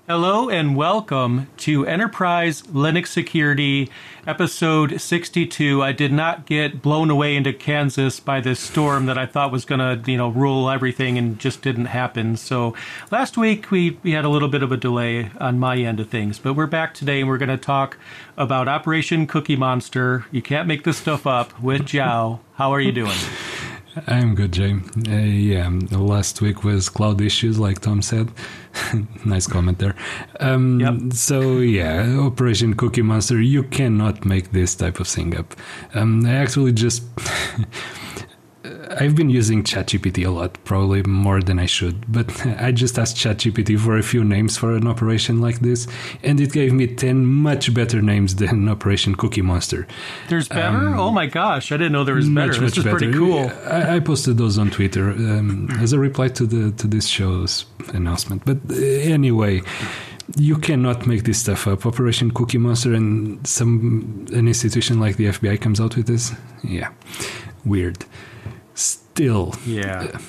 Hello and welcome to Enterprise Linux Security, episode 62. I did not get blown away into Kansas by this storm that I thought was going to, rule everything and just didn't happen. So last week we had a little bit of a delay on my end of things, but we're back today and we're going to talk about Operation Cookie Monster. You can't make this stuff up with Jiao. How are you doing? I'm good, Jay. Last week was cloud issues, like Tom said. Nice comment there. Yep. So, Operation Cookie Monster, you cannot make this type of thing up. I actually just... I've been using ChatGPT a lot, probably more than I should, but I just asked ChatGPT for a few names for an operation like this, and it gave me 10 much better names than Operation Cookie Monster. There's better? Oh my gosh, I didn't know there was better. This is better. Pretty cool. I posted those on Twitter as a reply to this show's announcement. But anyway... You cannot make this stuff up. Operation Cookie Monster and an institution like the FBI comes out with this? Yeah. Weird. Still. Yeah.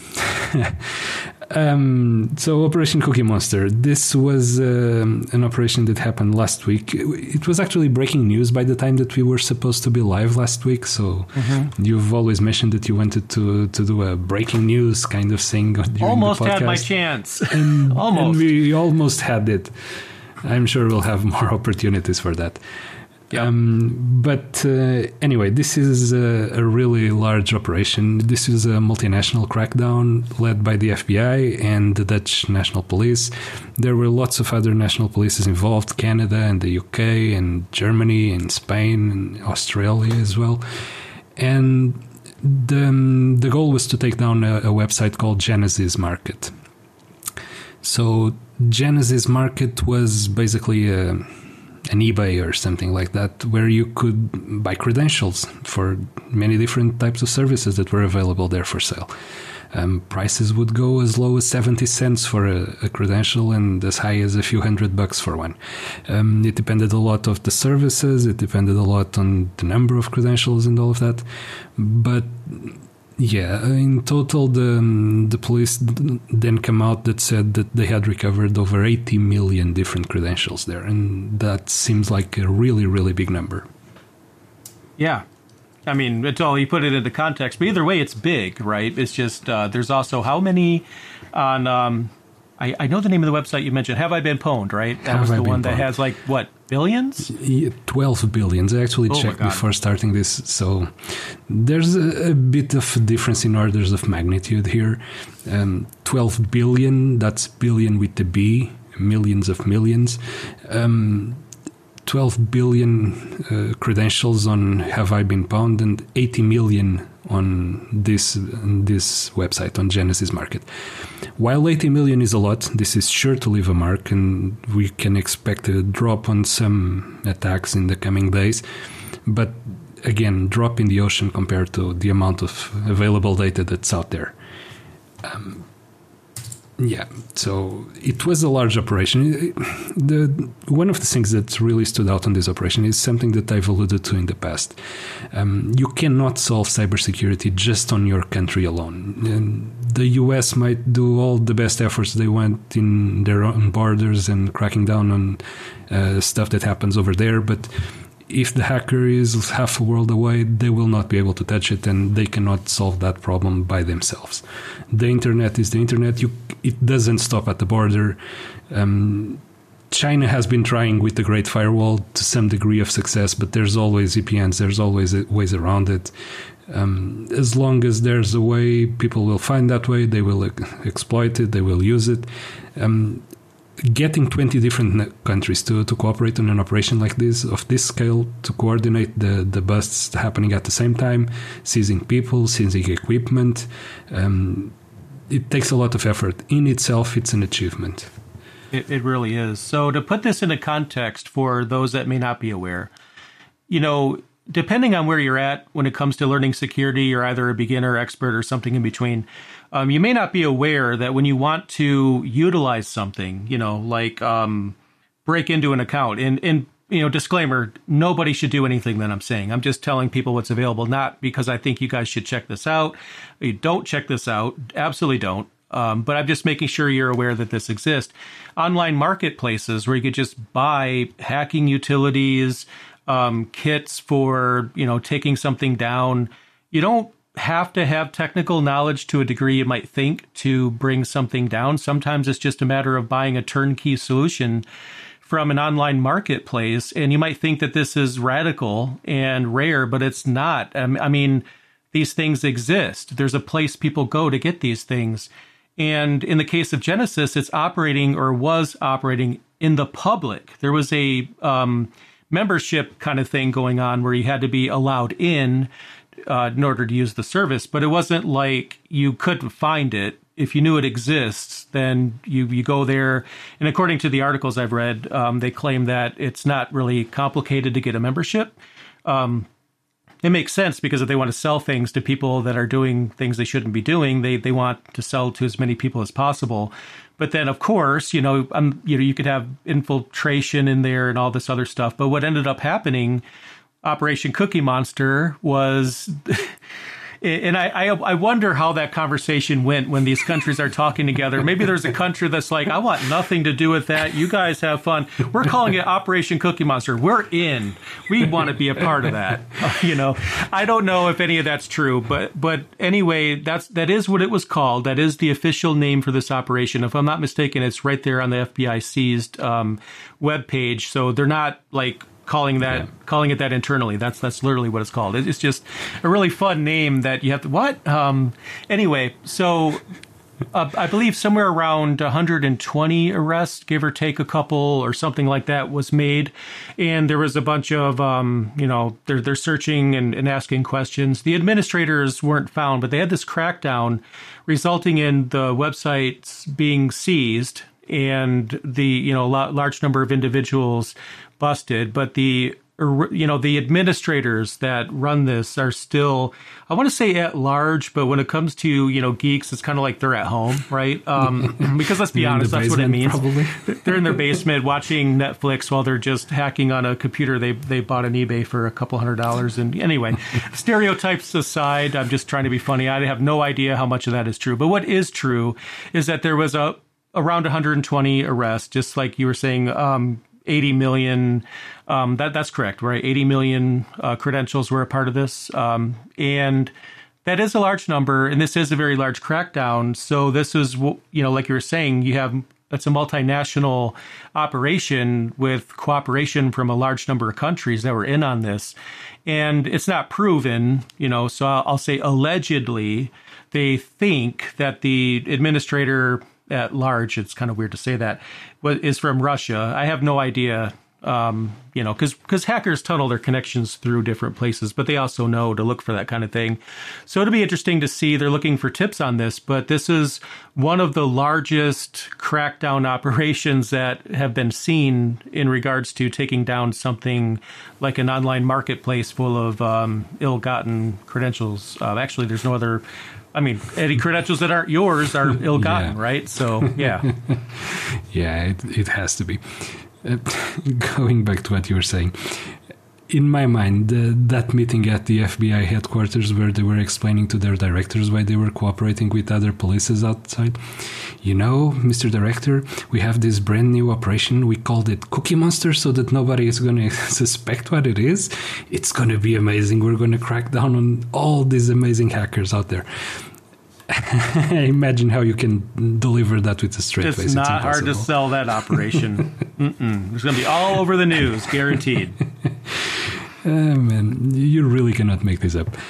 So Operation Cookie Monster. This was an operation that happened last week. It was actually breaking news by the time that we were supposed to be live last week. So you've always mentioned that you wanted to do a breaking news kind of thing during almost the podcast. Had my chance. Almost. And we almost had it. I'm sure we'll have more opportunities for that. Yep. But anyway, this is a really large operation. This is a multinational crackdown led by the FBI and the Dutch National Police. There were lots of other national polices involved, Canada and the UK and Germany and Spain and Australia as well. And the goal was to take down a website called Genesis Market. So Genesis Market was basically an eBay or something like that, where you could buy credentials for many different types of services that were available there for sale. Prices would go as low as 70 cents for a credential and as high as a few $100 for one. It depended a lot of the services, it depended a lot on the number of credentials and all of that. But yeah, in total, the police then come out that said that they had recovered over 80 million different credentials there, and that seems like a really, really big number. Yeah. I mean, until you put it into context. But either way, it's big, right? It's just, there's also how many on... I know the name of the website you mentioned. Have I Been Pwned, right? That was the one that has, like, what, billions? 12 billions. I actually checked before starting this. So there's a bit of a difference in orders of magnitude here. 12 billion, that's billion with the B, millions of millions. 12 billion credentials on Have I Been Pwned and 80 million on this website, on Genesis Market. While 80 million is a lot, this is sure to leave a mark, and we can expect a drop on some attacks in the coming days. But again, drop in the ocean compared to the amount of available data that's out there. So it was a large operation. One of the things that really stood out on this operation is something that I've alluded to in the past. You cannot solve cybersecurity just on your country alone. And the US might do all the best efforts they want in their own borders and cracking down on stuff that happens over there, but if the hacker is half a world away, they will not be able to touch it, and they cannot solve that problem by themselves. The internet is the internet. It doesn't stop at the border. China has been trying with the Great Firewall to some degree of success, but there's always VPNs, there's always ways around it. As long as there's a way, people will find that way, they will exploit it, they will use it. Getting 20 different countries to cooperate on an operation like this, of this scale, to coordinate the busts happening at the same time, seizing people, seizing equipment, it takes a lot of effort. In itself, it's an achievement. It really is. So to put this into context for those that may not be aware, depending on where you're at when it comes to learning security, you're either a beginner, expert, or something in between. You may not be aware that when you want to utilize something, like break into an account, and disclaimer, nobody should do anything that I'm saying. I'm just telling people what's available, not because I think you guys should check this out. You don't check this out. Absolutely don't. But I'm just making sure you're aware that this exists. Online marketplaces where you could just buy hacking utilities, kits for, taking something down. You don't have to have technical knowledge to a degree you might think to bring something down. Sometimes it's just a matter of buying a turnkey solution from an online marketplace. And you might think that this is radical and rare, but it's not. I mean, these things exist. There's a place people go to get these things. And in the case of Genesis, it's operating or was operating in the public. There was a membership kind of thing going on where you had to be allowed in order to use the service. But it wasn't like you couldn't find it. If you knew it exists, then you go there. And according to the articles I've read, they claim that it's not really complicated to get a membership. It makes sense because if they want to sell things to people that are doing things they shouldn't be doing, they want to sell to as many people as possible. But then, of course, you could have infiltration in there and all this other stuff. But what ended up happening, Operation Cookie Monster, was... And I wonder how that conversation went when these countries are talking together. Maybe there's a country that's like, I want nothing to do with that. You guys have fun. We're calling it Operation Cookie Monster. We're in. We want to be a part of that. I don't know if any of that's true, but anyway, that is what it was called. That is the official name for this operation. If I'm not mistaken, it's right there on the FBI seized webpage. So they're not like calling it that internally. That's literally what it's called. It's just a really fun name that you have to, anyway, so I believe somewhere around 120 arrests, give or take a couple or something like that, was made. And there was a bunch of, they're searching and asking questions. The administrators weren't found, but they had this crackdown resulting in the websites being seized and the, large number of individuals busted, but the administrators that run this are still, I want to say at large, but when it comes to, geeks, it's kind of like they're at home, right? Because let's be honest, that's what it means. Probably. They're in their basement watching Netflix while they're just hacking on a computer they bought on eBay for a couple $100. And anyway, stereotypes aside, I'm just trying to be funny. I have no idea how much of that is true. But what is true is that there was around 120 arrests, just like you were saying, 80 million, that's correct, right? 80 million credentials were a part of this. And that is a large number, and this is a very large crackdown. So this is, like you were saying, it's a multinational operation with cooperation from a large number of countries that were in on this. And it's not proven, so I'll say allegedly, they think that the administrator at large, it's kind of weird to say that, is from Russia. I have no idea, because hackers tunnel their connections through different places, but they also know to look for that kind of thing. So it'll be interesting to see. They're looking for tips on this, but this is one of the largest crackdown operations that have been seen in regards to taking down something like an online marketplace full of ill-gotten credentials. Actually, there's no other... any credentials that aren't yours are ill-gotten, right? So, yeah. Yeah, it has to be. Going back to what you were saying, in my mind, that meeting at the FBI headquarters where they were explaining to their directors why they were cooperating with other polices outside. Mr. Director, we have this brand new operation. We called it Cookie Monster so that nobody is going to suspect what it is. It's going to be amazing. We're going to crack down on all these amazing hackers out there. Imagine how you can deliver that with a straight face. It's not hard to sell that operation. It's going to be all over the news, guaranteed. Man, you really cannot make this up.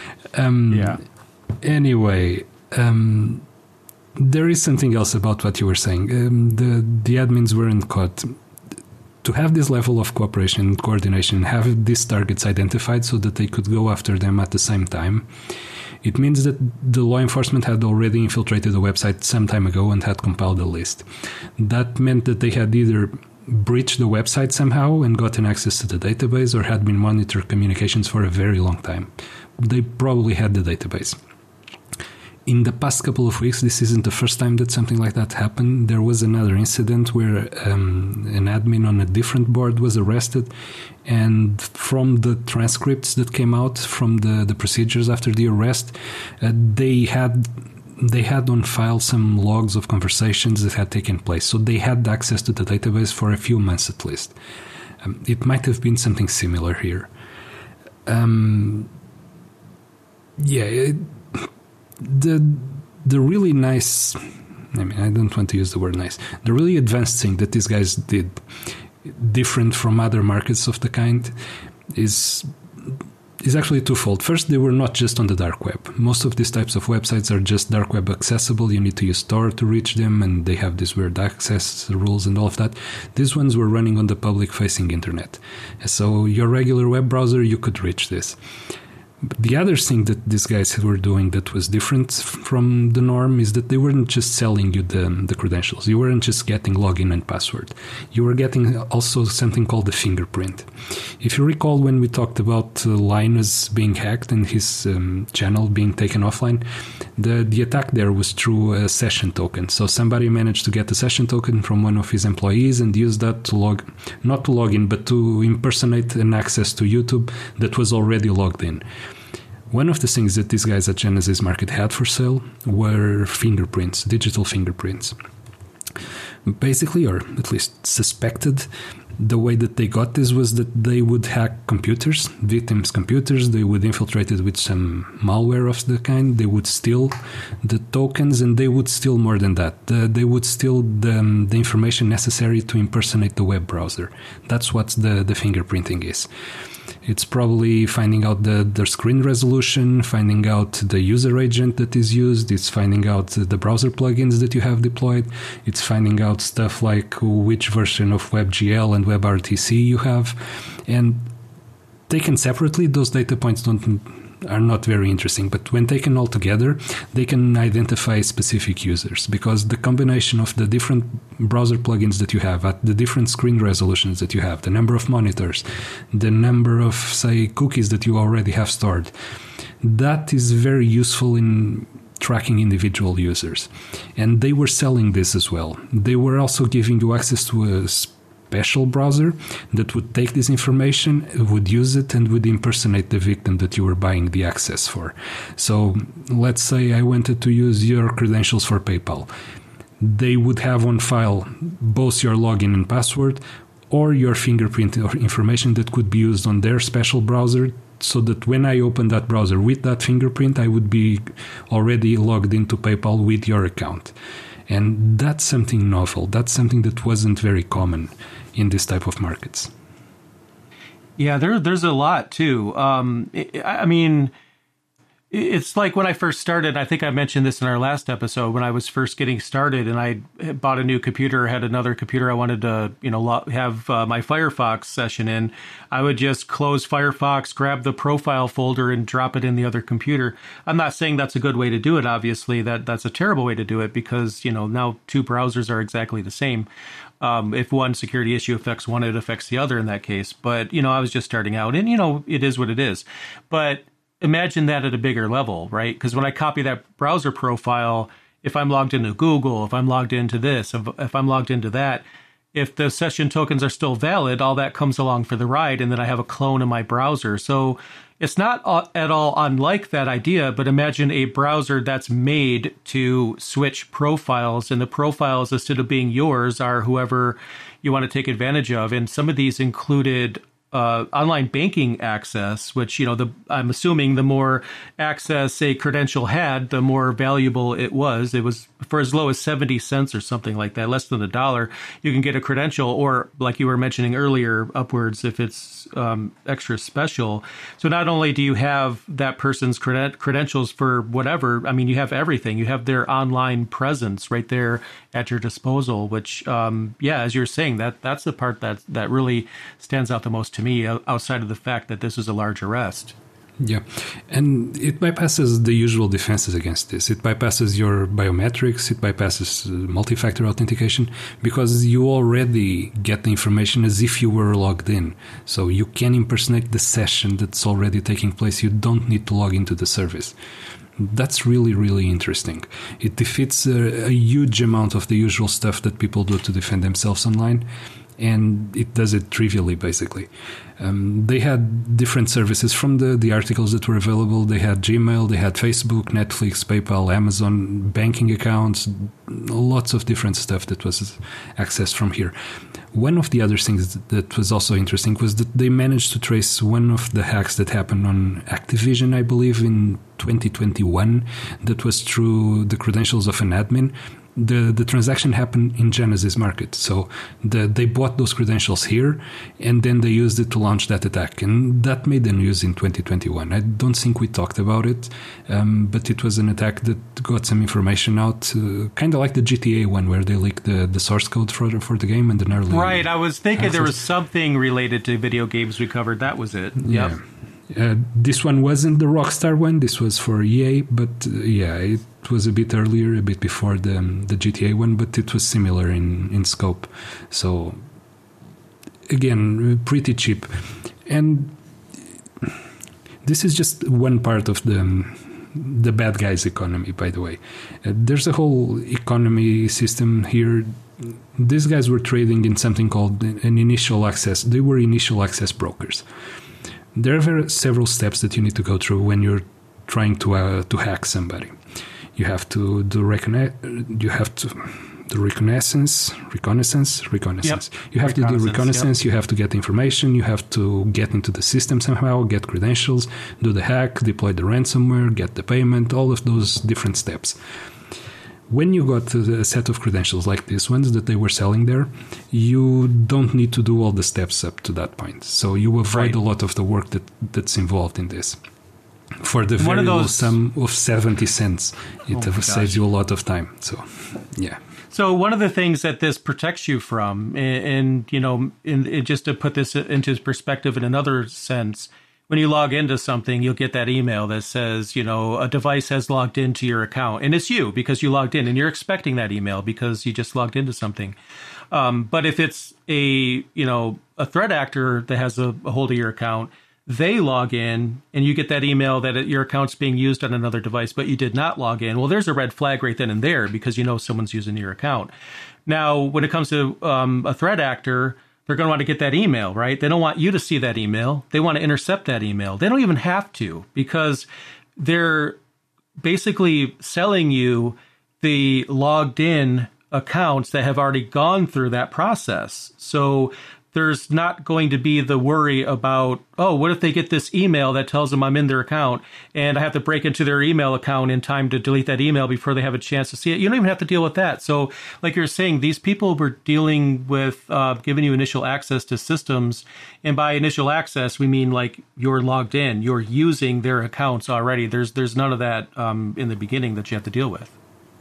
Anyway, there is something else about what you were saying. The admins weren't caught. To have this level of cooperation and coordination, have these targets identified so that they could go after them at the same time, it means that the law enforcement had already infiltrated the website some time ago and had compiled a list. That meant that they had either breached the website somehow and gotten access to the database or had been monitoring communications for a very long time. They probably had the database. In the past couple of weeks, this isn't the first time that something like that happened. There was another incident where an admin on a different board was arrested, and from the transcripts that came out from the procedures after the arrest, they had they had on file some logs of conversations that had taken place. So they had access to the database for a few months at least. It might have been something similar here. The really nice, I mean, I don't want to use the word nice, the really advanced thing that these guys did, different from other markets of the kind, is actually twofold. First, they were not just on the dark web. Most of these types of websites are just dark web accessible. You need to use Tor to reach them, and they have these weird access rules and all of that. These ones were running on the public-facing internet. So your regular web browser, you could reach this. But the other thing that these guys were doing that was different from the norm is that they weren't just selling you the credentials. You weren't just getting login and password. You were getting also something called the fingerprint. If you recall when we talked about Linus being hacked and his channel being taken offline, the attack there was through a session token. So somebody managed to get a session token from one of his employees and use that to not to log in, but to impersonate an access to YouTube that was already logged in. One of the things that these guys at Genesis Market had for sale were fingerprints, digital fingerprints. Basically, or at least suspected, the way that they got this was that they would hack computers, victims' computers. They would infiltrate it with some malware of the kind. They would steal the tokens, and they would steal more than that. They would steal the information necessary to impersonate the web browser. That's what the fingerprinting is. It's probably finding out the screen resolution, finding out the user agent that is used. It's finding out the browser plugins that you have deployed. It's finding out stuff like which version of WebGL and WebRTC you have. And taken separately, those data points are not very interesting, but when taken all together, they can identify specific users, because the combination of the different browser plugins that you have at the different screen resolutions that you have, the number of monitors, the number of, say, cookies that you already have stored, that is very useful in tracking individual users. And they were selling this as well. They were also giving you access to a special browser that would take this information, would use it, and would impersonate the victim that you were buying the access for. So let's say I wanted to use your credentials for PayPal. They would have on file both your login and password or your fingerprint or information that could be used on their special browser, so that when I open that browser with that fingerprint, I would be already logged into PayPal with your account. And that's something novel. That's something that wasn't very common in this type of markets. Yeah, there's a lot too. I mean, it's like when I first started, I think I mentioned this in our last episode, when I was first getting started and I bought a new computer, had another computer I wanted to, have my Firefox session in, I would just close Firefox, grab the profile folder and drop it in the other computer. I'm not saying that's a good way to do it. Obviously, that's a terrible way to do it, because, now two browsers are exactly the same. If one security issue affects one, it affects the other in that case. But, I was just starting out, and, it is what it is. But imagine that at a bigger level, right? Because when I copy that browser profile, if I'm logged into Google, if I'm logged into this, if I'm logged into that, if the session tokens are still valid, all that comes along for the ride, and then I have a clone in my browser. So it's not at all unlike that idea, but imagine a browser that's made to switch profiles, and the profiles, instead of being yours, are whoever you want to take advantage of. And some of these included online banking access, which, I'm assuming the more access a credential had, the more valuable it was. It was for as low as 70 cents or something like that, less than $1. You can get a credential, or like you were mentioning earlier, upwards if it's extra special. So not only do you have that person's credentials for whatever, I mean, you have everything. You have their online presence right there at your disposal, which, as you're saying, that's the part that really stands out the most to me, outside of the fact that this is a large arrest. Yeah, and it bypasses the usual defenses against this. It bypasses your biometrics, it bypasses multi-factor authentication, because you already get the information as if you were logged in. So you can impersonate the session that's already taking place. You don't need to log into the service. That's really, really interesting. It defeats a huge amount of the usual stuff that people do to defend themselves online. and it does it trivially, basically. They had different services from the articles that were available. They had Gmail, they had Facebook, Netflix, PayPal, Amazon, banking accounts, lots of different stuff that was accessed from here. One of the other things that was also interesting was that they managed to trace one of the hacks that happened on Activision, I believe, in 2021. That was through the credentials of an admin. The transaction happened in Genesis Market. So they bought those credentials here, and then they used it to launch that attack. And that made the news in 2021. I don't think we talked about it, but it was an attack that got some information out, kind of like the GTA one, where they leaked the source code for the game and an early... Right, I was thinking access. There was something related to video games we covered. That was it. Yep. Yeah. This one wasn't the Rockstar one. This was for EA, but it was a bit earlier, a bit before the GTA one, but it was similar in scope. So, again, pretty cheap. And this is just one part of the bad guys' economy, by the way. There's a whole economy system here. These guys were trading in something called an initial access. They were initial access brokers. There are several steps that you need to go through when you're trying to hack somebody. You have to do reconnaissance. Yep. You have to do reconnaissance. Yep. You have to get information. You have to get into the system somehow, get credentials, do the hack, deploy the ransomware, get the payment, all of those different steps. When you got a set of credentials like these ones that they were selling there, you don't need to do all the steps up to that point. So you avoid a lot of the work that's involved in this. For the very low sum of 70 cents, it saves you a lot of time. So, yeah. So one of the things that this protects you from, and just to put this into perspective in another sense, when you log into something, you'll get that email that says, a device has logged into your account. And it's you because you logged in, and you're expecting that email because you just logged into something. But if it's a threat actor that has a hold of your account, they log in and you get that email that your account's being used on another device, but you did not log in. Well, there's a red flag right then and there because someone's using your account. Now, when it comes to a threat actor, they're going to want to get that email, right? They don't want you to see that email. They want to intercept that email. They don't even have to because they're basically selling you the logged in accounts that have already gone through that process. So there's not going to be the worry about, what if they get this email that tells them I'm in their account and I have to break into their email account in time to delete that email before they have a chance to see it. You don't even have to deal with that. So like you're saying, these people were dealing with giving you initial access to systems. And by initial access, we mean like you're logged in, you're using their accounts already. There's none of that in the beginning that you have to deal with.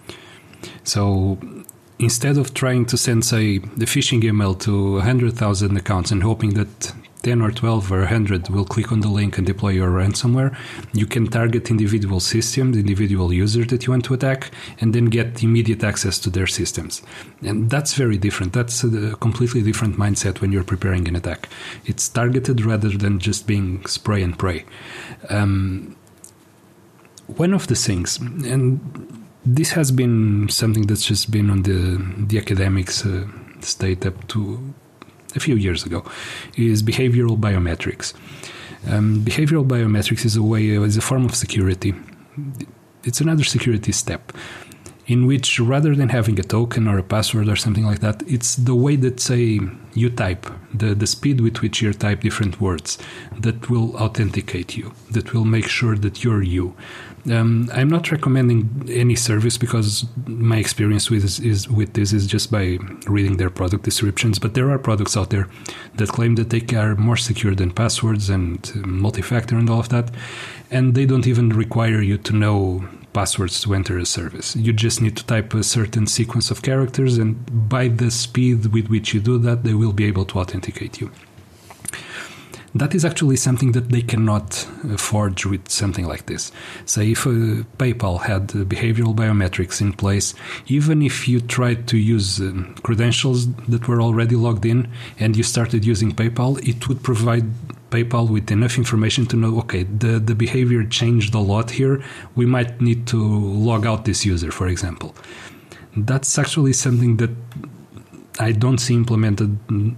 So instead of trying to send, say, the phishing email to 100,000 accounts and hoping that 10 or 12 or 100 will click on the link and deploy your ransomware, you can target individual systems, individual users that you want to attack, and then get immediate access to their systems. And that's very different. That's a completely different mindset when you're preparing an attack. It's targeted rather than just being spray and pray. One of the things, and this has been something that's just been on the academics state up to a few years ago, is behavioral biometrics. Behavioral biometrics is a form of security. It's another security step in which, rather than having a token or a password or something like that, it's the way that, say, you type, the speed with which you type different words that will authenticate you, that will make sure that you're you. I'm not recommending any service because my experience with this is just by reading their product descriptions, but there are products out there that claim that they are more secure than passwords and multi-factor and all of that, and they don't even require you to know passwords to enter a service. You just need to type a certain sequence of characters, and by the speed with which you do that, they will be able to authenticate you. That is actually something that they cannot forge with something like this. Say if PayPal had behavioral biometrics in place, even if you tried to use credentials that were already logged in and you started using PayPal, it would provide PayPal with enough information to know, okay, the behavior changed a lot here. We might need to log out this user, for example. That's actually something that I don't see implemented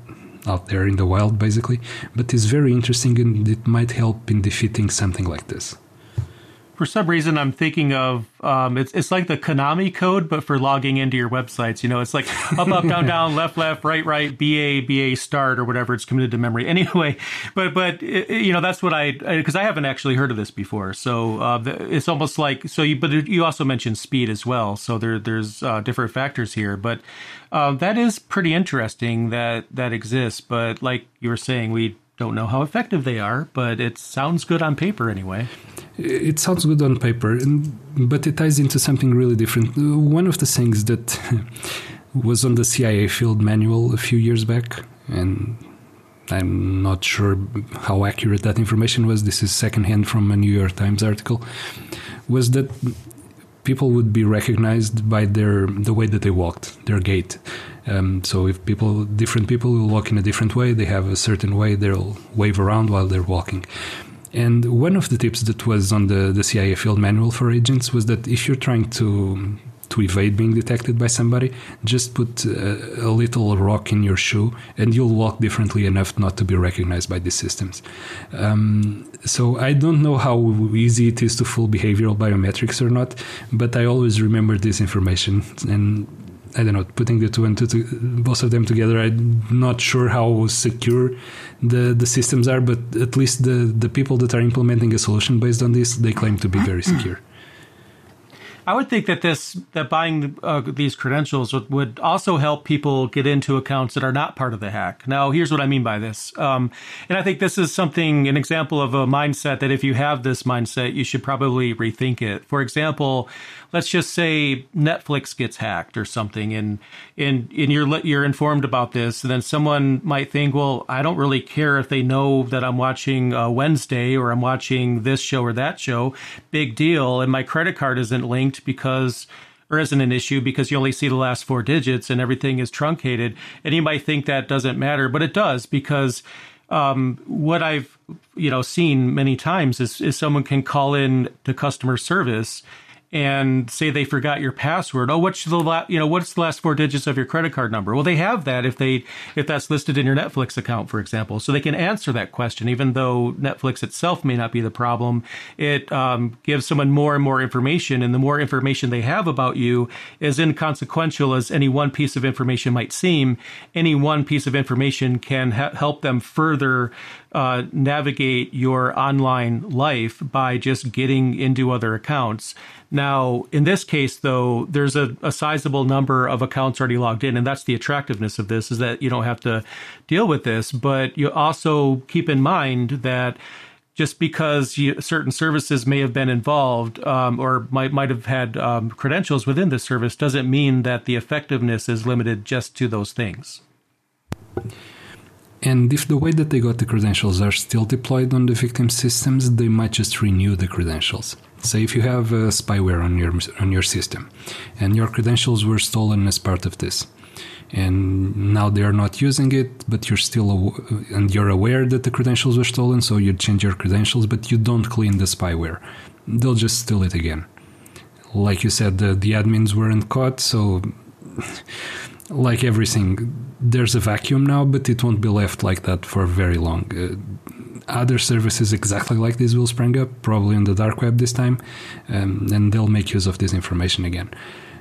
out there in the wild, basically. But it's very interesting, and it might help in defeating something like this. For some reason, I'm thinking of it's like the Konami code, but for logging into your websites. It's like up, up, down, down, left, left, right, right, BA, start, or whatever. It's committed to memory anyway. But that's what because I haven't actually heard of this before. So it's almost like but you also mentioned speed as well. So there's different factors here. But that is pretty interesting that exists. But like you were saying, we don't know how effective they are, but it sounds good on paper anyway. It sounds good on paper, but it ties into something really different. One of the things that was on the CIA field manual a few years back, and I'm not sure how accurate that information was, this is secondhand from a New York Times article, was that people would be recognized by the way that they walked, their gait. So if different people will walk in a different way, they have a certain way they'll wave around while they're walking. And one of the tips that was on the CIA field manual for agents was that if you're trying to evade being detected by somebody, just put a little rock in your shoe and you'll walk differently enough not to be recognized by these systems. So I don't know how easy it is to fool behavioral biometrics or not, but I always remember this information. And I don't know, putting the two and two, both of them together, I'm not sure how secure the systems are, but at least the people that are implementing a solution based on this, they claim to be very secure. I would think that buying these credentials would also help people get into accounts that are not part of the hack. Now, here's what I mean by this. And I think this is an example of a mindset that if you have this mindset, you should probably rethink it. For example, let's just say Netflix gets hacked or something, and you're informed about this, and then someone might think, well, I don't really care if they know that I'm watching Wednesday or I'm watching this show or that show. Big deal. And my credit card isn't linked isn't an issue because you only see the last 4 digits and everything is truncated. And you might think that doesn't matter, but it does, because what I've seen many times is someone can call in to customer service and say they forgot your password. Oh, what's the last 4 digits of your credit card number? Well, they have that if that's listed in your Netflix account, for example. So they can answer that question, even though Netflix itself may not be the problem. It gives someone more and more information, and the more information they have about you, as inconsequential as any one piece of information might seem, any one piece of information can help them further navigate your online life by just getting into other accounts. Now, in this case, though, there's a sizable number of accounts already logged in, and that's the attractiveness of this, is that you don't have to deal with this. But you also keep in mind that just because certain services may have been involved or might have had credentials within the service doesn't mean that the effectiveness is limited just to those things. And if the way that they got the credentials are still deployed on the victim systems, they might just renew the credentials. Say if you have spyware on your system and your credentials were stolen as part of this, and now they are not using it, but you're aware that the credentials were stolen, so you change your credentials, but you don't clean the spyware. They'll just steal it again. Like you said, the admins weren't caught, so like everything, there's a vacuum now, but it won't be left like that for very long. Other services exactly like this will spring up, probably on the dark web this time, and they'll make use of this information again.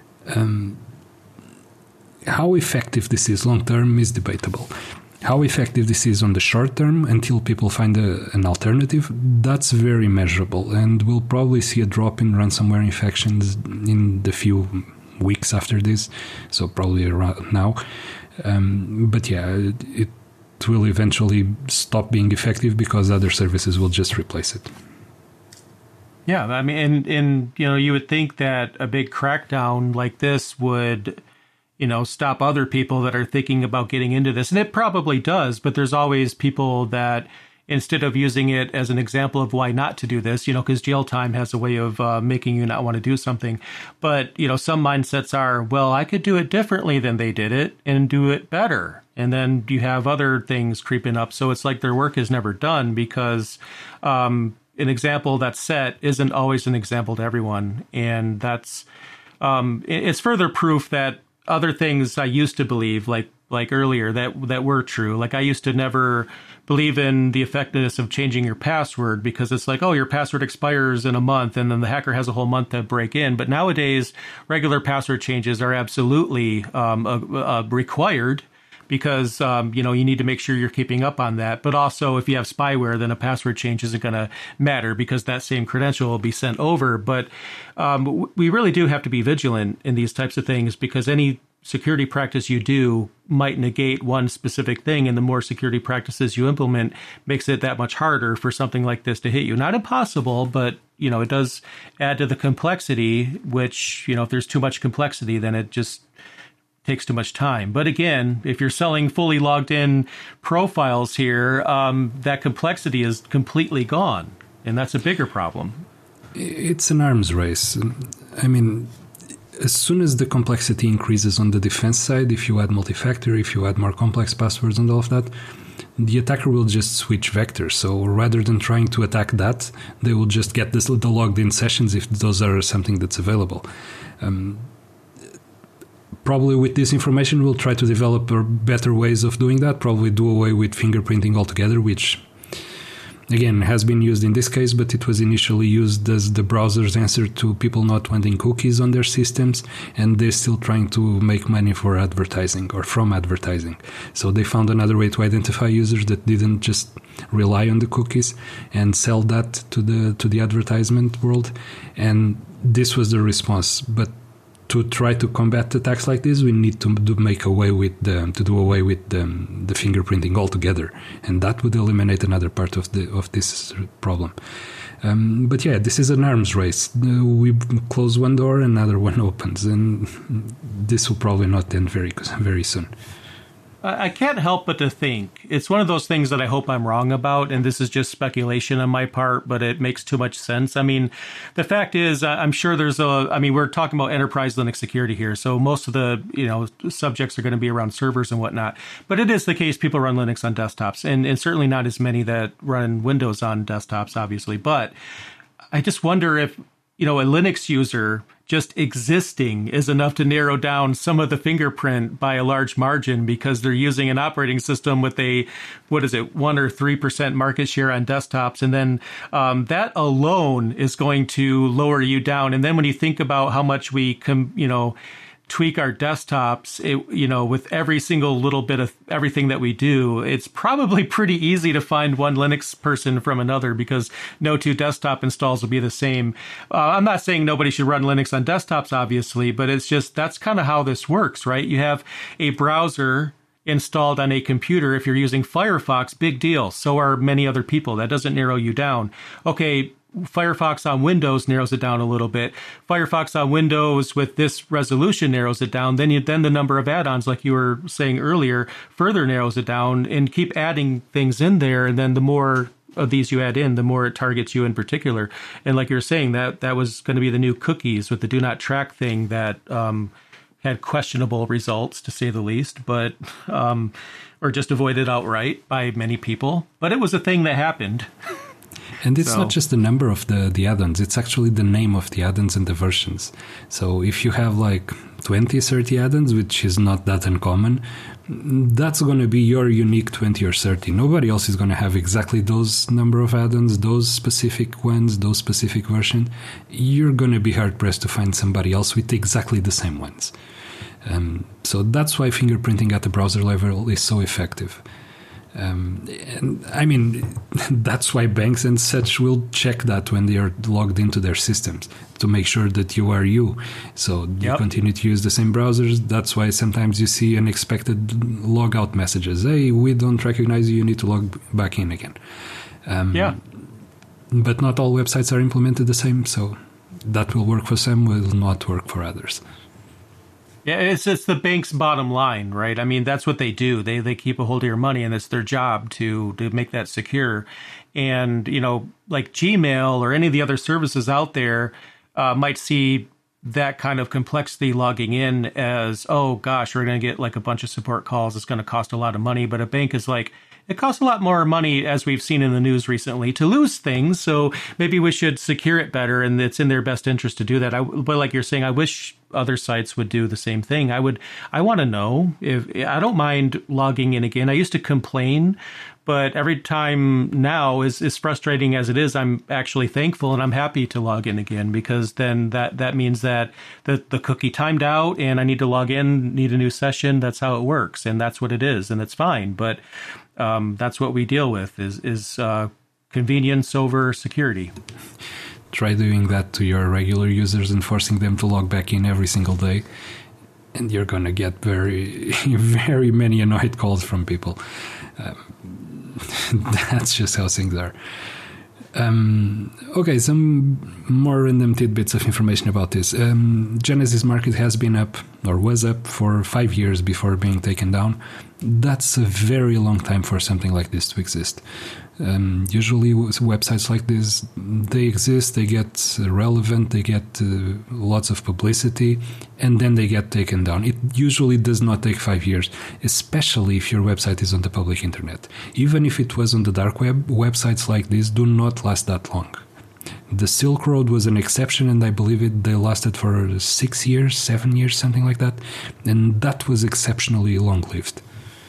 How effective this is long term is debatable. How effective this is on the short term until people find an alternative, that's very measurable, and we'll probably see a drop in ransomware infections in the few weeks after this, so probably around now. But yeah, it will eventually stop being effective because other services will just replace it. Yeah, I mean, and you would think that a big crackdown like this would, stop other people that are thinking about getting into this. And it probably does, but there's always people that, instead of using it as an example of why not to do this, because jail time has a way of making you not want to do something. But, some mindsets are, well, I could do it differently than they did it and do it better. And then you have other things creeping up. So it's like their work is never done because an example that's set isn't always an example to everyone. And that's it's further proof that other things I used to believe, like like earlier that were true. Like I used to never believe in the effectiveness of changing your password because it's like, oh, your password expires in a month and then the hacker has a whole month to break in. But nowadays, regular password changes are absolutely required because, you need to make sure you're keeping up on that. But also, if you have spyware, then a password change isn't going to matter because that same credential will be sent over. But we really do have to be vigilant in these types of things because any security practice you do might negate one specific thing, and the more security practices you implement makes it that much harder for something like this to hit you. Not impossible, but it does add to the complexity, which, if there's too much complexity, then it just takes too much time. But again, if you're selling fully logged in profiles here, that complexity is completely gone, and that's a bigger problem. It's an arms race. I mean, as soon as the complexity increases on the defense side, if you add multi-factor, if you add more complex passwords and all of that, the attacker will just switch vectors. So rather than trying to attack that, they will just get the logged in sessions if those are something that's available. Probably with this information, we'll try to develop better ways of doing that, probably do away with fingerprinting altogether, which again has been used in this case, but it was initially used as the browser's answer to people not wanting cookies on their systems, and they're still trying to make money for advertising or from advertising. So they found another way to identify users that didn't just rely on the cookies and sell that to the advertisement world, and this was the response. But to try to combat attacks like this, we need to do away with the fingerprinting altogether, and that would eliminate another part of this problem. But yeah, this is an arms race. We close one door, another one opens, and this will probably not end very soon. I can't help but to think it's one of those things that I hope I'm wrong about, and this is just speculation on my part, but it makes too much sense. I mean, the fact is, I'm sure we're talking about enterprise Linux security here, so most of the, subjects are going to be around servers and whatnot. But it is the case people run Linux on desktops, and certainly not as many that run Windows on desktops, obviously. But I just wonder if, a Linux user just existing is enough to narrow down some of the fingerprint by a large margin because they're using an operating system with 1 or 3% market share on desktops. And then that alone is going to lower you down. And then when you think about how much we tweak our desktops, with every single little bit of everything that we do, it's probably pretty easy to find one Linux person from another because no two desktop installs will be the same. I'm not saying nobody should run Linux on desktops, obviously, but it's just that's kind of how this works, right? You have a browser installed on a computer. If you're using Firefox, big deal. So are many other people. That doesn't narrow you down. Okay, Firefox on Windows narrows it down a little bit. Firefox on Windows with this resolution narrows it down. Then the number of add-ons, like you were saying earlier, further narrows it down, and keep adding things in there. And then the more of these you add in, the more it targets you in particular. And like you were saying, that was going to be the new cookies with the do not track thing that had questionable results, to say the least, but or just avoided outright by many people. But it was a thing that happened. And it's not just the number of the add-ons, it's actually the name of the add-ons and the versions. So if you have like 20, 30 add-ons, which is not that uncommon, that's going to be your unique 20 or 30. Nobody else is going to have exactly those number of add-ons, those specific ones, those specific versions. You're going to be hard-pressed to find somebody else with exactly the same ones. So that's why fingerprinting at the browser level is so effective. And I mean, that's why banks and such will check that when they are logged into their systems to make sure that you are you. So you continue to use the same browsers. That's why sometimes you see unexpected logout messages. Hey, we don't recognize you. You need to log back in again. But not all websites are implemented the same. So that will work for some, will not work for others. Yeah, it's the bank's bottom line, right? I mean, that's what they do. They keep a hold of your money, and it's their job to make that secure. And, like Gmail or any of the other services out there might see that kind of complexity logging in as, oh, gosh, we're going to get like a bunch of support calls. It's going to cost a lot of money. But a bank is like, it costs a lot more money, as we've seen in the news recently, to lose things. So maybe we should secure it better, and it's in their best interest to do that. But like you're saying, I wish other sites would do the same thing. I want to know if I don't mind logging in again. I used to complain, but every time now, is frustrating as it is, I'm actually thankful and I'm happy to log in again, because then that means that the cookie timed out and I need to log in, need a new session. That's how it works, and that's what it is, and it's fine. But that's what we deal with is convenience over security. Try doing that to your regular users and forcing them to log back in every single day, and you're going to get very, very many annoyed calls from people. That's just how things are. Okay, some more random tidbits of information about this. Genesis Market has been up, or was up, for 5 years before being taken down. That's a very long time for something like this to exist. Usually websites like this, they exist, they get relevant, they get lots of publicity, and then they get taken down. It usually does not take 5 years, especially if your website is on the public internet. Even if it was on the dark web, websites like this do not last that long. The Silk Road was an exception, and I believe they lasted for 6 years, 7 years, something like that, and that was exceptionally long-lived.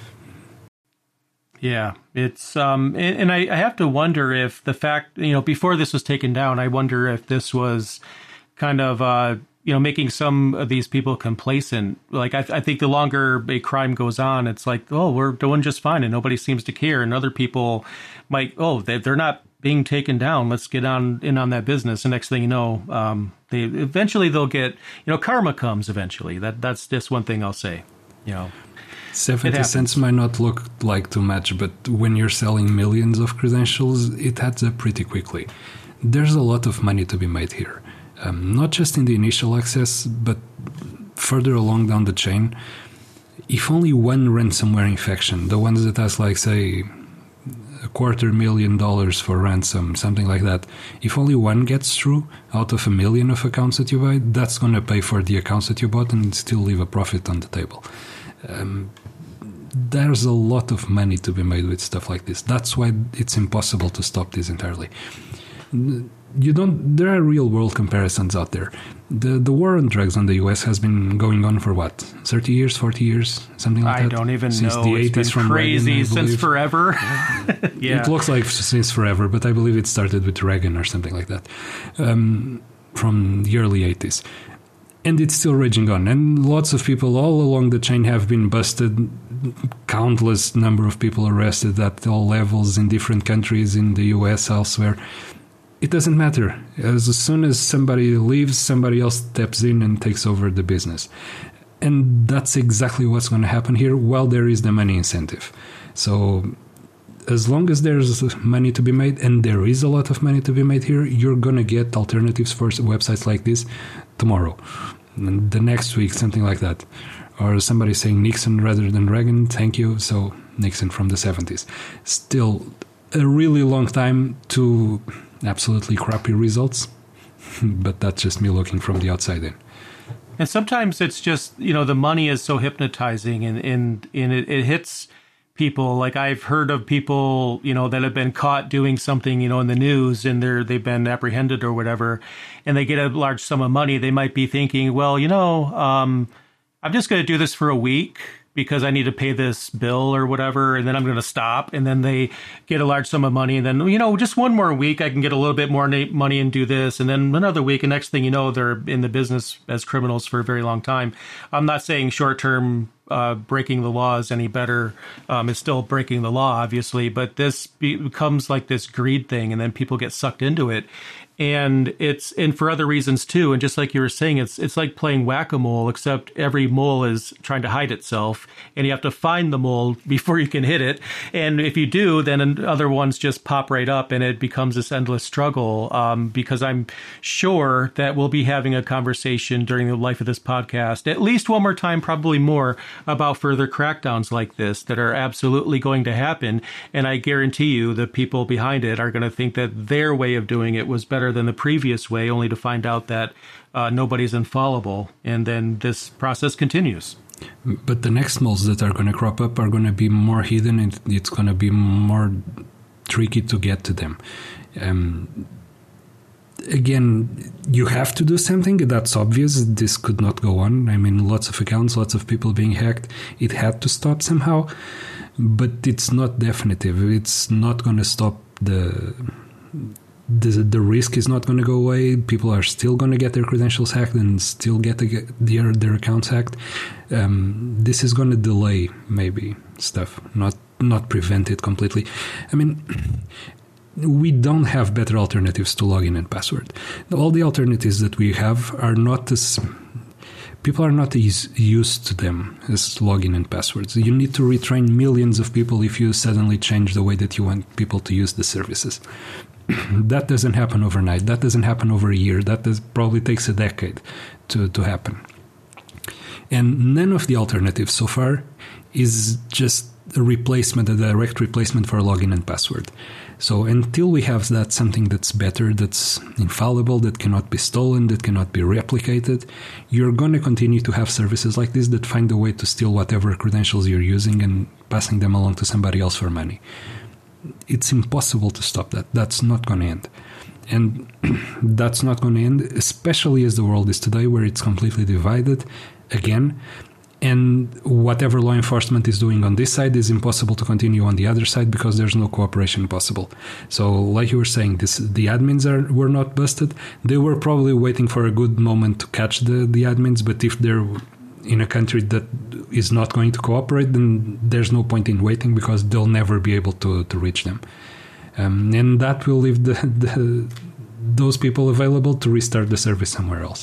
Yeah, it's and I have to wonder if the fact, before this was taken down, I wonder if this was kind of making some of these people complacent. Like I think the longer a crime goes on, it's like, oh, we're doing just fine and nobody seems to care, and other people might, they're not being taken down, let's get in on that business. And next thing you know, they'll get, karma comes eventually. That's just one thing I'll say. 70 cents might not look like too much, but when you're selling millions of credentials, it adds up pretty quickly. There's a lot of money to be made here, not just in the initial access, but further along down the chain. If only one ransomware infection, the ones that has say $250,000 for ransom, something like that, if only one gets through out of 1 million of accounts that you buy, that's going to pay for the accounts that you bought and still leave a profit on the table. There's a lot of money to be made with stuff like this. That's why it's impossible to stop this entirely. There are real world comparisons out there. The war on drugs in the US has been going on for 30 years, 40 years, something like that? I don't even since know. The it's 80s been from crazy Reagan, since forever. Yeah. It looks like since forever, but I believe it started with Reagan or something like that, from the early 80s. And it's still raging on. And lots of people all along the chain have been busted. Countless number of people arrested at all levels in different countries, in the US, elsewhere. It doesn't matter. As soon as somebody leaves, somebody else steps in and takes over the business. And that's exactly what's going to happen here while there is the money incentive. So as long as there's money to be made, and there is a lot of money to be made here, you're going to get alternatives for websites like this tomorrow, and the next week, something like that. Or somebody saying Nixon rather than Reagan, thank you, so Nixon from the 70s. Still a really long time to absolutely crappy results, but that's just me looking from the outside in. And sometimes it's just, the money is so hypnotizing and it hits people. Like I've heard of people, that have been caught doing something, in the news, and they've been apprehended or whatever, and they get a large sum of money. They might be thinking, well, I'm just going to do this for a week because I need to pay this bill or whatever, and then I'm going to stop. And then they get a large sum of money, and then, just one more week, I can get a little bit more money and do this. And then another week, and next thing you know, they're in the business as criminals for a very long time. I'm not saying short-term breaking the law is any better. It's still breaking the law, obviously, but this becomes like this greed thing, and then people get sucked into it. And for other reasons too. And just like you were saying, it's like playing whack-a-mole, except every mole is trying to hide itself, and you have to find the mole before you can hit it. And if you do, then other ones just pop right up, and it becomes this endless struggle. Because I'm sure that we'll be having a conversation during the life of this podcast, at least one more time, probably more, about further crackdowns like this that are absolutely going to happen. And I guarantee you the people behind it are going to think that their way of doing it was better than the previous way, only to find out that nobody's infallible. And then this process continues. But the next moles that are going to crop up are going to be more hidden, and it's going to be more tricky to get to them. again, you have to do something. That's obvious. This could not go on. I mean, lots of accounts, lots of people being hacked. It had to stop somehow, but it's not definitive. It's not going to stop the risk is not going to go away. People are still going to get their credentials hacked and still get their accounts hacked. This is going to delay maybe stuff, not prevent it completely. I mean, we don't have better alternatives to login and password. All the alternatives that we have are not as... People are not as used to them as login and passwords. You need to retrain millions of people if you suddenly change the way that you want people to use the services. That doesn't happen overnight. That doesn't happen over a year. That probably takes a decade to happen. And none of the alternatives so far is just a direct replacement for a login and password. So until we have something that's better, that's infallible, that cannot be stolen, that cannot be replicated, you're going to continue to have services like this that find a way to steal whatever credentials you're using and passing them along to somebody else for money. It's impossible to stop that. That's not going to end. And that's not going to end, especially as the world is today, where it's completely divided again. And whatever law enforcement is doing on this side is impossible to continue on the other side because there's no cooperation possible. So like you were saying, the admins were not busted. They were probably waiting for a good moment to catch the admins, but if they're in a country that is not going to cooperate, then there's no point in waiting because they'll never be able to reach them. And that will leave those people available to restart the service somewhere else.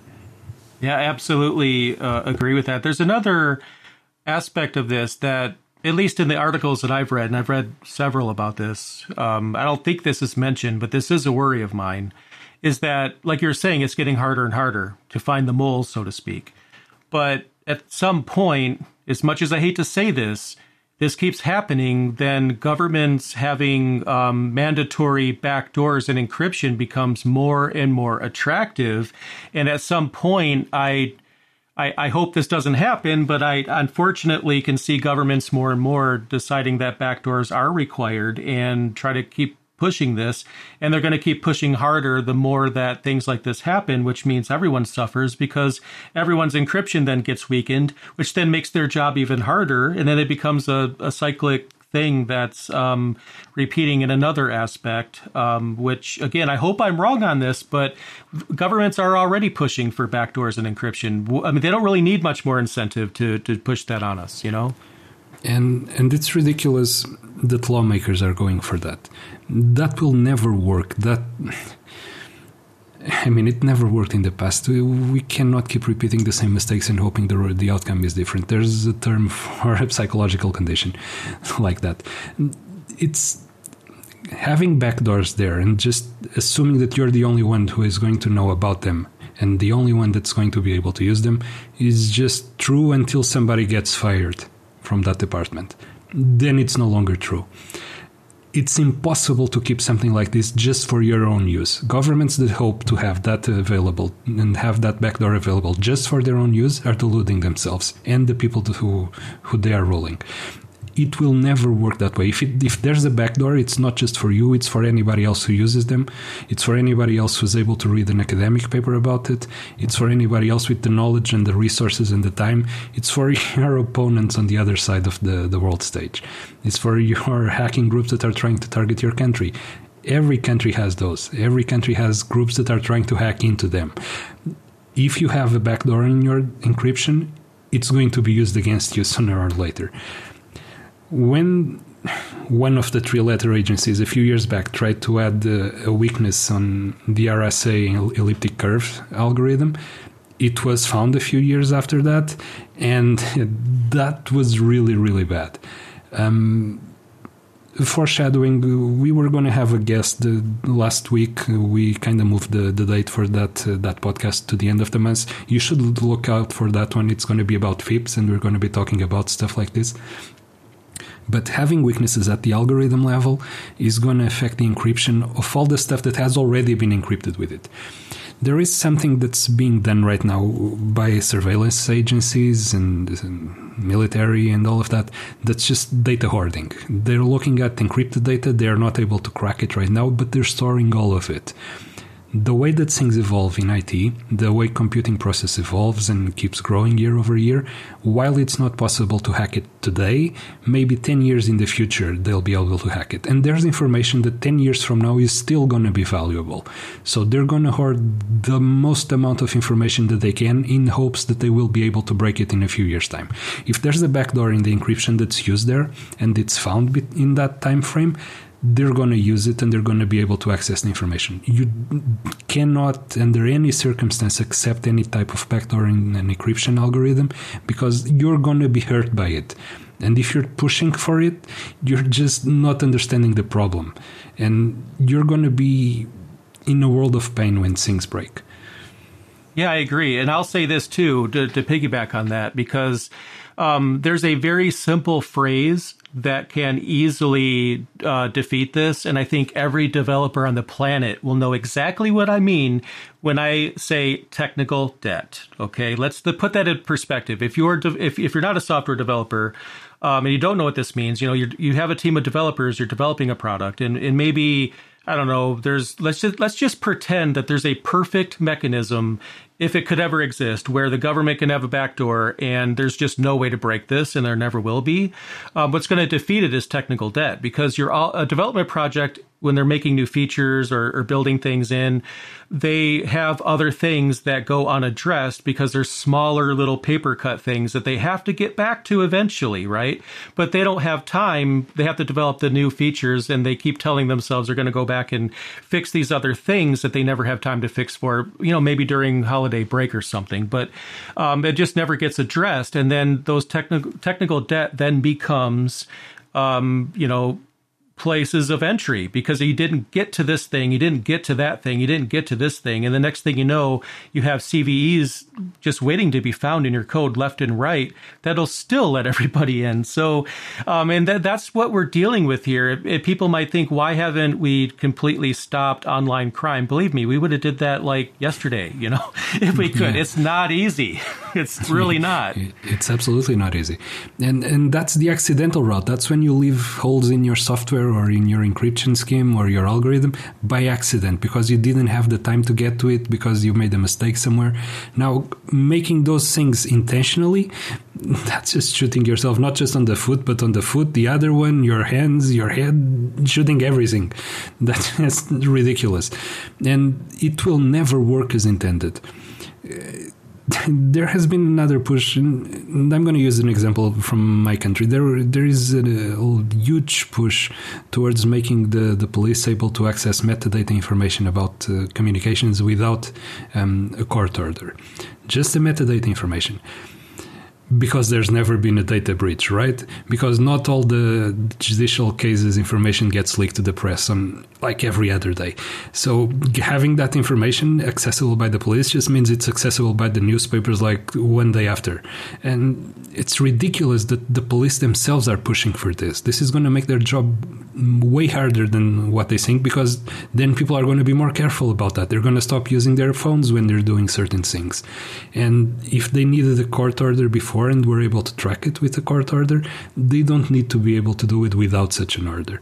Yeah, I absolutely agree with that. There's another aspect of this that, at least in the articles that I've read, and I've read several about this, I don't think this is mentioned, but this is a worry of mine, is that, like you're saying, it's getting harder and harder to find the moles, so to speak. But at some point, as much as I hate to say this keeps happening, then governments having mandatory backdoors and encryption becomes more and more attractive. And at some point, I hope this doesn't happen, but I unfortunately can see governments more and more deciding that backdoors are required and try to keep pushing this. And they're going to keep pushing harder the more that things like this happen, which means everyone suffers because everyone's encryption then gets weakened, which then makes their job even harder. And then it becomes a cyclic thing that's repeating in another aspect, which, again, I hope I'm wrong on this, but governments are already pushing for backdoors and encryption. I mean, they don't really need much more incentive to push that on us, you know? And it's ridiculous that lawmakers are going for that. That will never work. It never worked in the past. We cannot keep repeating the same mistakes and hoping the outcome is different. There's a term for a psychological condition like that. It's having backdoors there and just assuming that you're the only one who is going to know about them and the only one that's going to be able to use them is just true until somebody gets fired from that department. Then it's no longer true. It's impossible to keep something like this just for your own use. Governments that hope to have that available and have that backdoor available just for their own use are deluding themselves and the people who they are ruling. It will never work that way. If there's a backdoor, it's not just for you, it's for anybody else who uses them. It's for anybody else who's able to read an academic paper about it. It's for anybody else with the knowledge and the resources and the time. It's for your opponents on the other side of the world stage. It's for your hacking groups that are trying to target your country. Every country has those. Every country has groups that are trying to hack into them. If you have a backdoor in your encryption, it's going to be used against you sooner or later. When one of the three-letter agencies a few years back tried to add a weakness on the RSA elliptic curve algorithm, it was found a few years after that, and that was really, really bad. Foreshadowing, we were going to have a guest last week. We kind of moved the date for that podcast to the end of the month. You should look out for that one. It's going to be about FIPS, and we're going to be talking about stuff like this. But having weaknesses at the algorithm level is going to affect the encryption of all the stuff that has already been encrypted with it. There is something that's being done right now by surveillance agencies and military and all of that. That's just data hoarding. They're looking at encrypted data. They're not able to crack it right now, but they're storing all of it. The way that things evolve in IT, the way computing process evolves and keeps growing year over year, while it's not possible to hack it today, maybe 10 years in the future they'll be able to hack it. And there's information that 10 years from now is still going to be valuable. So they're going to hoard the most amount of information that they can in hopes that they will be able to break it in a few years' time. If there's a backdoor in the encryption that's used there and it's found in that time frame, they're going to use it and they're going to be able to access the information. You cannot, under any circumstance, accept any type of backdoor in an encryption algorithm because you're going to be hurt by it. And if you're pushing for it, you're just not understanding the problem. And you're going to be in a world of pain when things break. Yeah, I agree. And I'll say this, too, to piggyback on that, because there's a very simple phrase that can easily defeat this. And I think every developer on the planet will know exactly what I mean when I say technical debt. Okay, let's put that in perspective. If you're not a software developer and you don't know what this means, you have a team of developers, you're developing a product, and maybe, I don't know, let's just pretend that there's a perfect mechanism, if it could ever exist, where the government can have a backdoor and there's just no way to break this, and there never will be. What's going to defeat it is technical debt, because a development project, when they're making new features or building things in, they have other things that go unaddressed because they're smaller little paper cut things that they have to get back to eventually, right? But they don't have time. They have to develop the new features, and they keep telling themselves they're going to go back and fix these other things that they never have time to fix for, maybe during holiday break or something. But it just never gets addressed. And then those technical debt then becomes, places of entry, because you didn't get to this thing, you didn't get to that thing, you didn't get to this thing. And the next thing you know, you have CVEs just waiting to be found in your code left and right that'll still let everybody in. So, and that's what we're dealing with here. People might think, why haven't we completely stopped online crime? Believe me, we would have did that like yesterday, if we could. Yeah. It's not easy. It's really not. It's absolutely not easy. And that's the accidental route. That's when you leave holes in your software or in your encryption scheme or your algorithm by accident, because you didn't have the time to get to it, because you made a mistake somewhere. Now, making those things intentionally, that's just shooting yourself not just on the foot, but on the foot, the other one, your hands, your head, shooting everything. That's ridiculous. And it will never work as intended. There has been another push, and I'm going to use an example from my country. There is a huge push towards making the police able to access metadata information about communications without a court order. Just the metadata information. Because there's never been a data breach, right? Because not all the judicial cases information gets leaked to the press on like every other day. So having that information accessible by the police just means it's accessible by the newspapers like one day after. And it's ridiculous that the police themselves are pushing for this. This is going to make their job way harder than what they think, because then people are going to be more careful about that. They're going to stop using their phones when they're doing certain things. And if they needed a court order before and were able to track it with a court order, they don't need to be able to do it without such an order.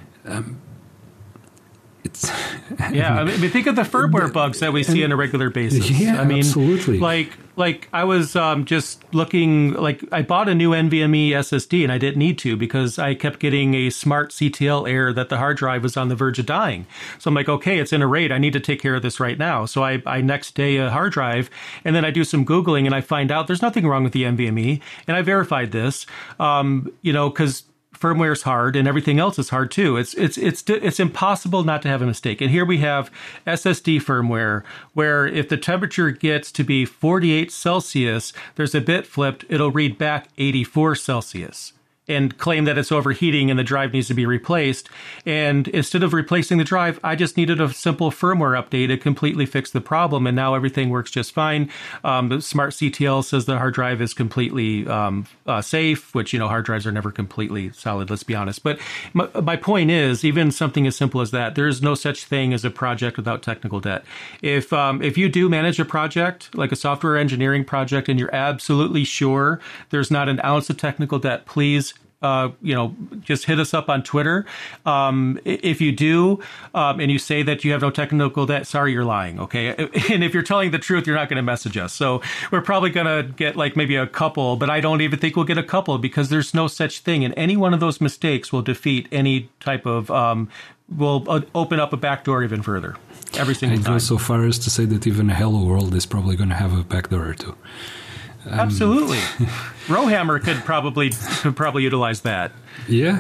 Yeah, I mean, think of the firmware bugs that we see on a regular basis. Yeah, I mean, absolutely. Like I was just looking, like I bought a new NVMe SSD and I didn't need to, because I kept getting a smart CTL error that the hard drive was on the verge of dying. So I'm like, okay, it's in a RAID. I need to take care of this right now. So I next day a hard drive, and then I do some Googling and I find out there's nothing wrong with the NVMe. And I verified this, because firmware is hard and everything else is hard too. It's impossible not to have a mistake. And here we have SSD firmware where if the temperature gets to be 48 Celsius, there's a bit flipped, it'll read back 84 Celsius and claim that it's overheating and the drive needs to be replaced. And instead of replacing the drive, I just needed a simple firmware update to completely fix the problem. And now everything works just fine. The Smart CTL says the hard drive is completely safe, which, hard drives are never completely solid, let's be honest. But my point is, even something as simple as that, there is no such thing as a project without technical debt. If you do manage a project, like a software engineering project, and you're absolutely sure there's not an ounce of technical debt, please just hit us up on Twitter. If you do, and you say that you have no technical debt, sorry, you're lying. Okay. And if you're telling the truth, you're not going to message us. So we're probably going to get like maybe a couple, but I don't even think we'll get a couple because there's no such thing. And any one of those mistakes will defeat any type of, will open up a backdoor even further. Every single time. I'd go so far as to say that even a Hello World is probably going to have a backdoor or two. Absolutely. Rowhammer could probably utilize that. Yeah.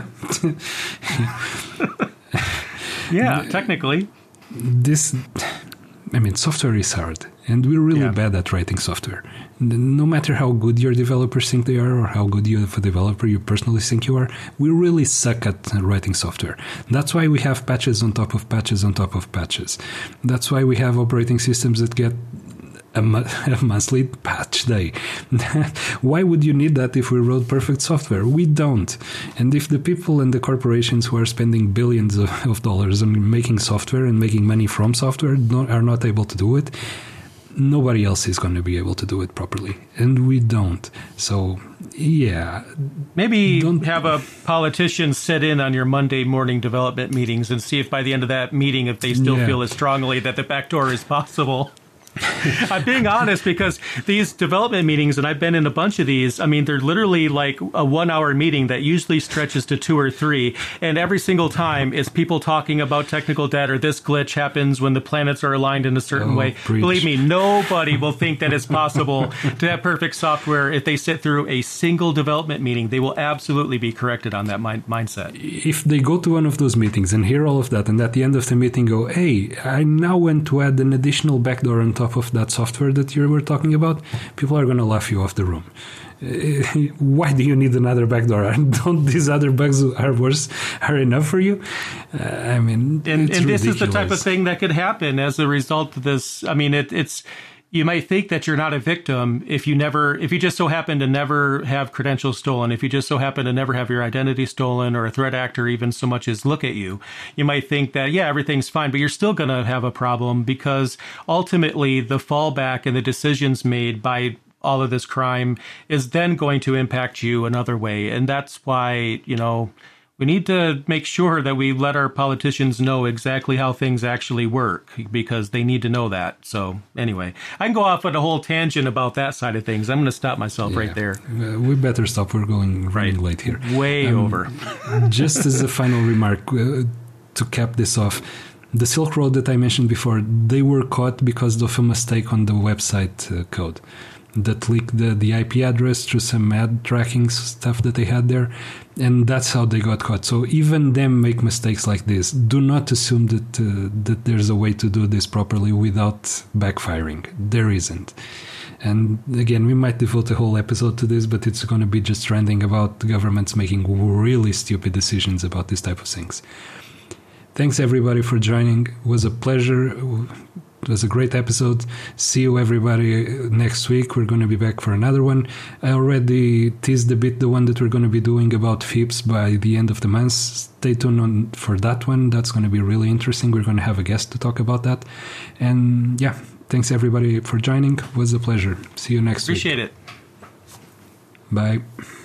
Yeah, technically. Software is hard, and we're really bad at writing software. No matter how good your developers think they are or how good you, of a developer, you personally think you are, we really suck at writing software. That's why we have patches on top of patches on top of patches. That's why we have operating systems that get a monthly patch day. Why would you need that if we wrote perfect software? We don't. And if the people and the corporations who are spending billions of dollars on making software and making money from software are not able to do it, nobody else is going to be able to do it properly. And we don't. So, yeah. Maybe have a politician sit in on your Monday morning development meetings and see if by the end of that meeting, if they still feel as strongly that the backdoor is possible. I'm being honest because these development meetings, and I've been in a bunch of these, they're literally like a 1 hour meeting that usually stretches to 2 or 3. And every single time is people talking about technical debt or this glitch happens when the planets are aligned in a certain way. Preach. Believe me, nobody will think that it's possible to have perfect software if they sit through a single development meeting. They will absolutely be corrected on that mindset. If they go to one of those meetings and hear all of that, and at the end of the meeting go, hey, I now want to add an additional backdoor on top of that software that you were talking about, people are going to laugh you off the room. Why do you need another backdoor? Don't these other bugs are enough for you? And this is the type of thing that could happen as a result of this. It's you might think that you're not a victim if you just so happen to never have credentials stolen, if you just so happen to never have your identity stolen or a threat actor even so much as look at you. You might think that, yeah, everything's fine, but you're still going to have a problem because ultimately the fallback and the decisions made by all of this crime is then going to impact you another way. And that's why, we need to make sure that we let our politicians know exactly how things actually work because they need to know that. So anyway, I can go off on a whole tangent about that side of things. I'm going to stop myself right there. We better stop. We're going running late here. Way over. Just as a final remark to cap this off, the Silk Road that I mentioned before, they were caught because of a mistake on the website code that leaked the IP address through some ad tracking stuff that they had there. And that's how they got caught. So even them make mistakes like this. Do not assume that there's a way to do this properly without backfiring. There isn't. And again, we might devote a whole episode to this, but it's going to be just ranting about governments making really stupid decisions about this type of things. Thanks everybody for joining. It was a pleasure. It was a great episode. See you everybody next week. We're going to be back for another one. I already teased a bit the one that we're going to be doing about FIPS by the end of the month. Stay tuned for that one. That's going to be really interesting. We're going to have a guest to talk about that. And yeah, thanks everybody for joining. It was a pleasure. See you next week. Appreciate it. Bye.